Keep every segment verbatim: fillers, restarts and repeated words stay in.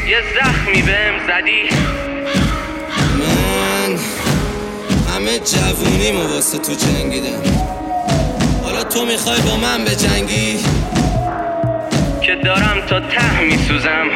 یه زخمی بهم زدی. من همه جوونیمو واسه تو جنگیدم، حالا تو میخوای با من به جنگی؟ که دارم تا ته میسوزم.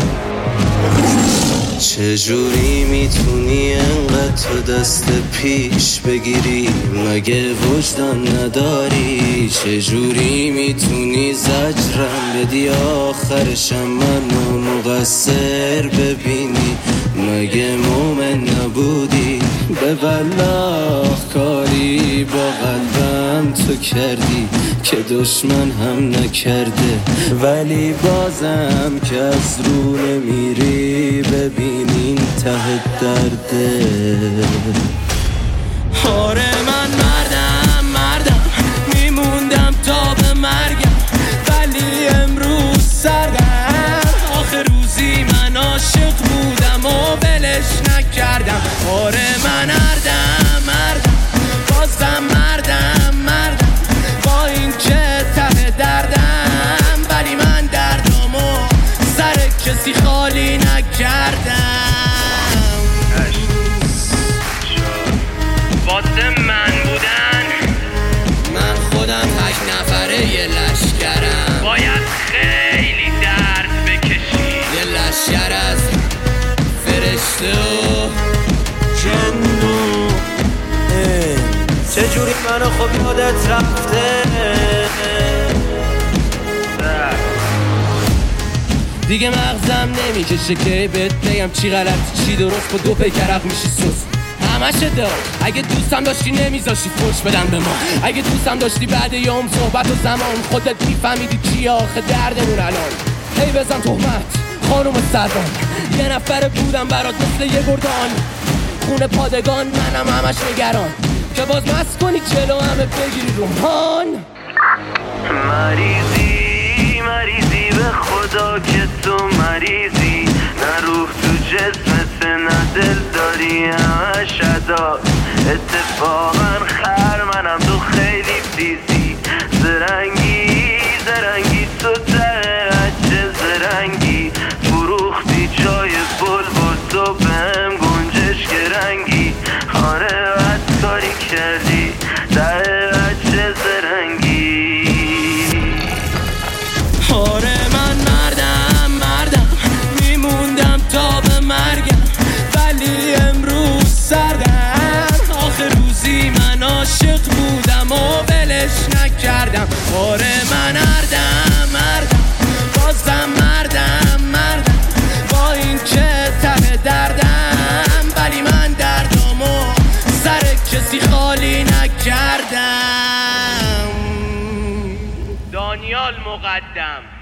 چجوری میتونی انقدر تو دست پیش بگیری؟ مگه وجدان نداری؟ چجوری میتونی زجرم بدی آخرشم منو مقصر ببینی؟ مگه مومن نبودی؟ به والله کاری با قلبم تو کردی که دشمن هم نکرده، ولی بازم که از رو نمیری ببینین ته درده. آره من مردم مردم میموندم تا به مرگم، ولی امروز سردم. آخه روزی من عاشق بودم و ولش نکردم. آره من مردم مردم بازم مردم مردم، با این که ته دردم، ولی من دردمو سر کسی خالی نکردم. واسه من بودن من خودم تک نفره یه لشکرم، باید خیلی درد بکشی. یه لشکر از فرشته و جنو. چجوری منو خب یادت رفته؟ دیگه مغزم نمیکشه که بهت بگم چی غلط چی درست، با دو پیکرق میشی سوس همشه دار. اگه دوستم داشتی نمیذاشتی فوش بدن به ما، اگه دوستم داشتی بعد یوم صحبت و زمان خودت میفهمیدی چی آخه دردمون الان. هی بزن تهمت خانوم سربان، یه نفر بودم برات مثل یه گردان، خونه پادگان منم همش نگران که باز مست کنی جلو همه بگیری رومان. مریضی مریضی به خدا که تو مریضی، نه روح تو جسمت نه دل داری همش ادا. اتفاقا خر منم تو خیلی تیزی، زرنگی زرنگی تو ته چه زرنگی، فروختی جای بلبل تو بهم گنجش رنگی. آره بد کاری کردی ته چه زرنگی. آره من مردم مردم میموندم تا به مرگم، ولی امروز سردم. آخه روزی من عاشق بودم و ولش نکردم. آره من مردم مردم بازم مردم مردم، با این که ته دردم، ولی من دردمو سر کسی خالی نکردم. دانیال مقدم.